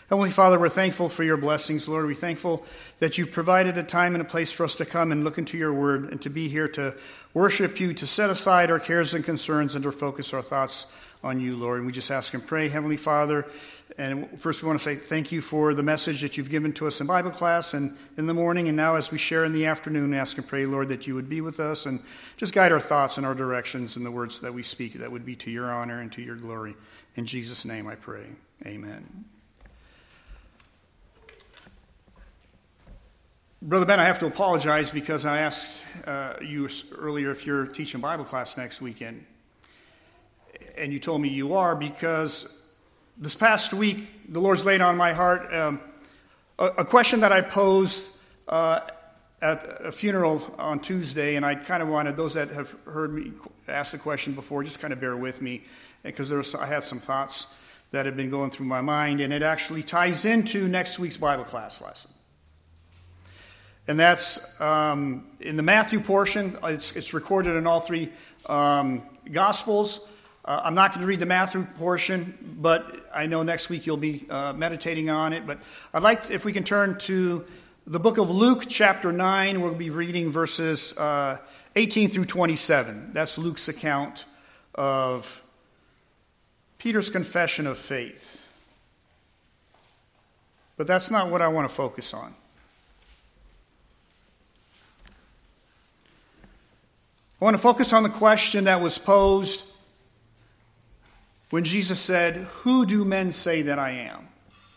Heavenly Father, we're thankful for your blessings, Lord. We're thankful that you've provided a time and a place for us to come and look into your word and to be here to worship you, to set aside our cares and concerns and to focus our thoughts on you, Lord. And we just ask and pray, Heavenly Father. And first we want to say thank you for the message that you've given to us in Bible class and in the morning. And now as we share in the afternoon, ask and pray, Lord, that you would be with us and just guide our thoughts and our directions and the words that we speak that would be to your honor and to your glory. In Jesus' name I pray. Amen. Brother Ben, I have to apologize because I asked you earlier if you're teaching Bible class next weekend. And you told me you are because this past week, the Lord's laid on my heart a question that I posed at a funeral on Tuesday. And I kind of wanted those that have heard me ask the question before, just kind of bear with me because I had some thoughts that had been going through my mind. And it actually ties into next week's Bible class lesson. And that's in the Matthew portion. It's recorded in all three Gospels. I'm not going to read the Matthew portion, but I know next week you'll be meditating on it. But I'd like, if we can turn to the book of Luke, chapter 9. We'll be reading verses 18 through 27. That's Luke's account of Peter's confession of faith. But that's not what I want to focus on. I want to focus on the question that was posed when Jesus said, "Who do men say that I am?"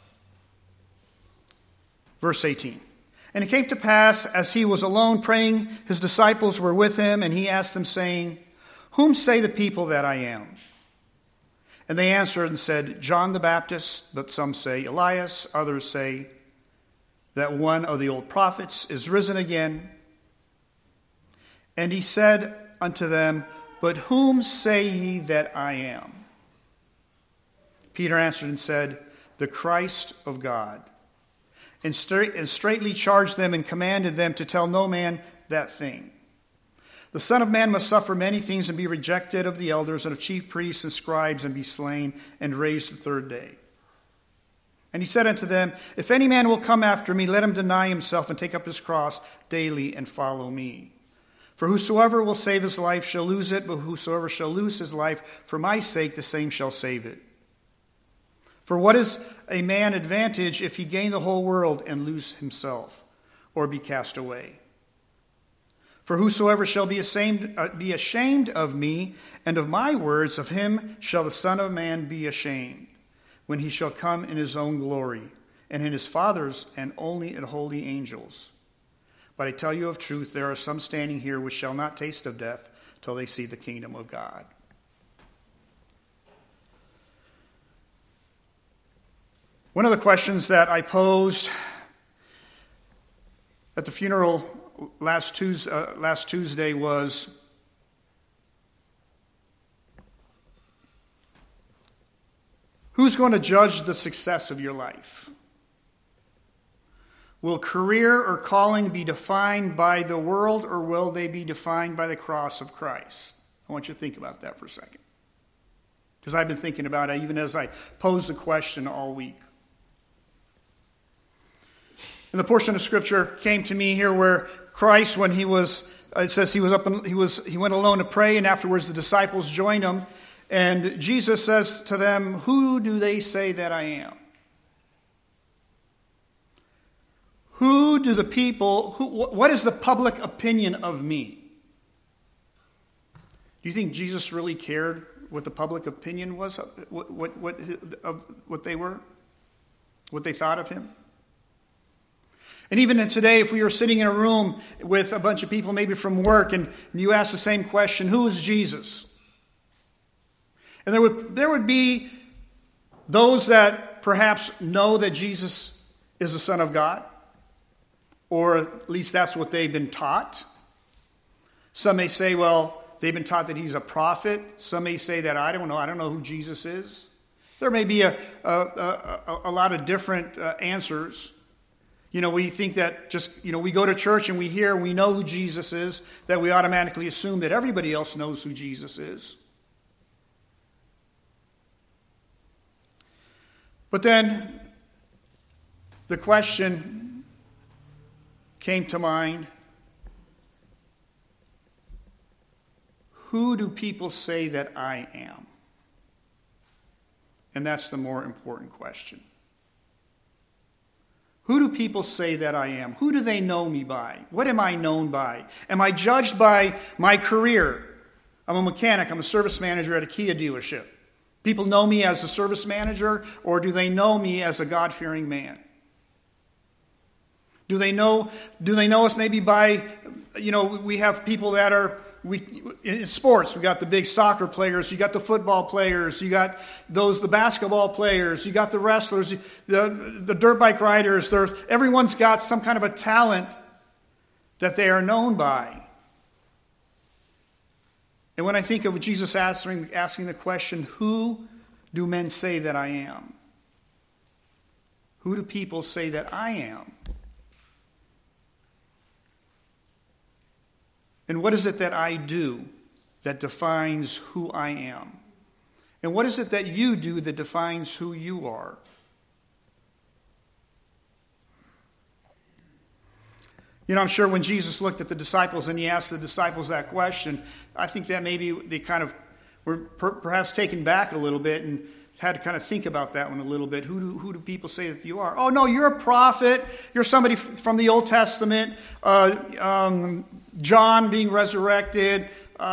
Verse 18. And it came to pass, as he was alone praying, his disciples were with him, and he asked them, saying, "Whom say the people that I am?" And they answered and said, "John the Baptist, but some say Elias, others say that one of the old prophets is risen again." And he said unto them, "But whom say ye that I am?" Peter answered and said, "The Christ of God." And straightly charged them and commanded them to tell no man that thing. The Son of Man must suffer many things and be rejected of the elders and of chief priests and scribes and be slain and raised the third day. And he said unto them, "If any man will come after me, let him deny himself and take up his cross daily and follow me. For whosoever will save his life shall lose it, but whosoever shall lose his life for my sake, the same shall save it. For what is a man advantage if he gain the whole world and lose himself, or be cast away? For whosoever shall be ashamed of me and of my words, of him shall the Son of Man be ashamed, when he shall come in his own glory, and in his Father's and only in holy angels. But I tell you of truth, there are some standing here which shall not taste of death till they see the kingdom of God." One of the questions that I posed at the funeral last Tuesday was, who's going to judge the success of your life? Will career or calling be defined by the world, or will they be defined by the cross of Christ? I want you to think about that for a second. Because I've been thinking about it even as I posed the question all week. And the portion of Scripture came to me here where Christ, when it says he went alone to pray, and afterwards the disciples joined him. And Jesus says to them, "Who do they say that I am?" What is the public opinion of me? Do you think Jesus really cared what the public opinion was, what they were, what they thought of him? And even today, if we were sitting in a room with a bunch of people, maybe from work, and you ask the same question, who is Jesus? And there would be those that perhaps know that Jesus is the Son of God, or at least that's what they've been taught. Some may say, well, they've been taught that he's a prophet. Some may say that I don't know who Jesus is. There may be a lot of different answers. We think that we go to church and we know who Jesus is, that we automatically assume that everybody else knows who Jesus is. But then the question came to mind, who do people say that I am? And that's the more important question. Who do people say that I am? Who do they know me by? What am I known by? Am I judged by my career? I'm a mechanic. I'm a service manager at a Kia dealership. People know me as a service manager, or do they know me as a God-fearing man? Do they know us maybe by, we have people that are, in sports, we got the big soccer players, you got the football players, you got the basketball players, you got the wrestlers, the dirt bike riders. Everyone's got some kind of a talent that they are known by. And when I think of Jesus asking the question, who do men say that I am? Who do people say that I am? And what is it that I do that defines who I am? And what is it that you do that defines who you are? I'm sure when Jesus looked at the disciples and he asked the disciples that question, I think that maybe they kind of were perhaps taken back a little bit and had to kind of think about that one a little bit. Who do people say that you are? Oh, no, you're a prophet. You're somebody from the Old Testament. John being resurrected.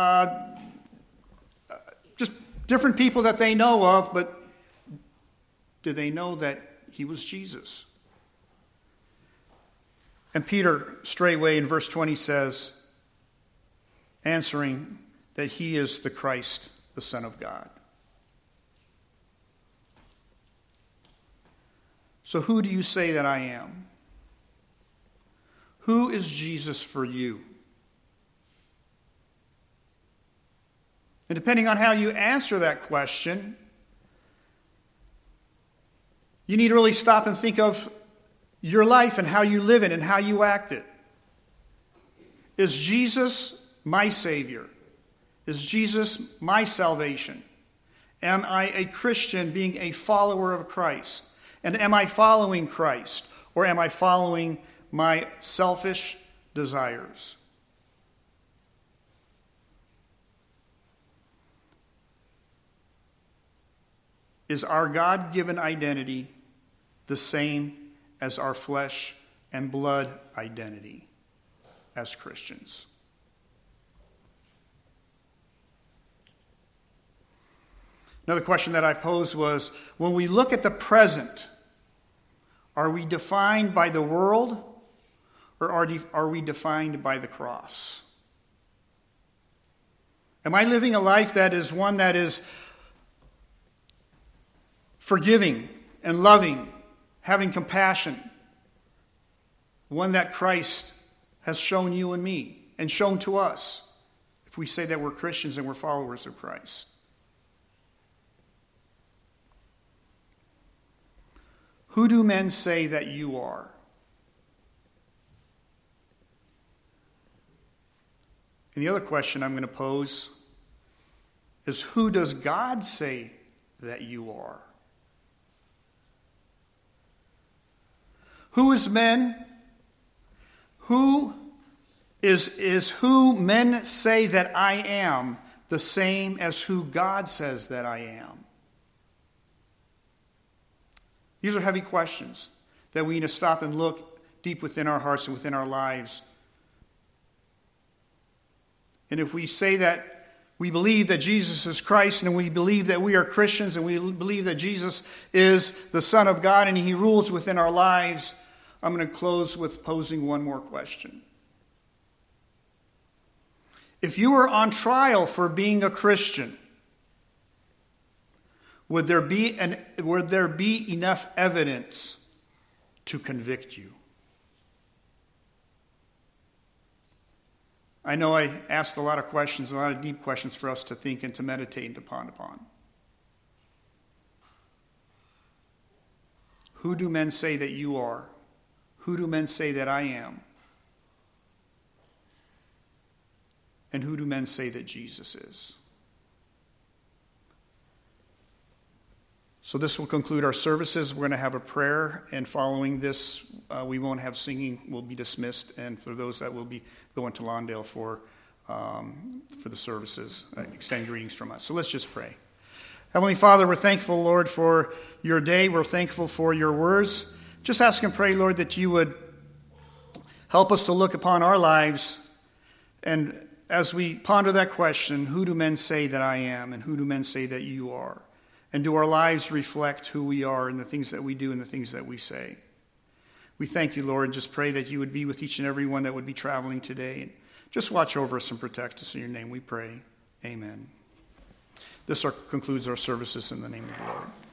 Just different people that they know of, but do they know that he was Jesus? And Peter, straightway in verse 20 says, answering that he is the Christ, the Son of God. So who do you say that I am? Who is Jesus for you? And depending on how you answer that question, you need to really stop and think of your life and how you live it and how you act it. Is Jesus my Savior? Is Jesus my salvation? Am I a Christian, being a follower of Christ? And am I following Christ? Or am I following my selfish desires? Is our God-given identity the same as our flesh and blood identity as Christians? Another question that I posed was, when we look at the present, are we defined by the world or are we defined by the cross? Am I living a life that is one that is forgiving and loving, having compassion, one that Christ has shown you and me and shown to us if we say that we're Christians and we're followers of Christ? Who do men say that you are? And the other question I'm going to pose is, who does God say that you are? Who is men? Who is who men say that I am the same as who God says that I am? These are heavy questions that we need to stop and look deep within our hearts and within our lives. And if we say that we believe that Jesus is Christ, and we believe that we are Christians, and we believe that Jesus is the Son of God and he rules within our lives, I'm going to close with posing one more question. If you were on trial for being a Christian, would there be enough evidence to convict you? I know I asked a lot of questions, a lot of deep questions for us to think and to meditate and to ponder upon. Who do men say that you are? Who do men say that I am? And who do men say that Jesus is? So this will conclude our services. We're going to have a prayer, and following this, we won't have singing. We'll be dismissed, and for those that will be going to Lawndale for the services, extend greetings from us. So let's just pray. Heavenly Father, we're thankful, Lord, for your day. We're thankful for your words. Just ask and pray, Lord, that you would help us to look upon our lives, and as we ponder that question, who do men say that I am, and who do men say that you are? And do our lives reflect who we are in the things that we do and the things that we say? We thank you, Lord, and just pray that you would be with each and every one that would be traveling today. And just watch over us and protect us. In your name we pray. Amen. This concludes our services in the name of the Lord.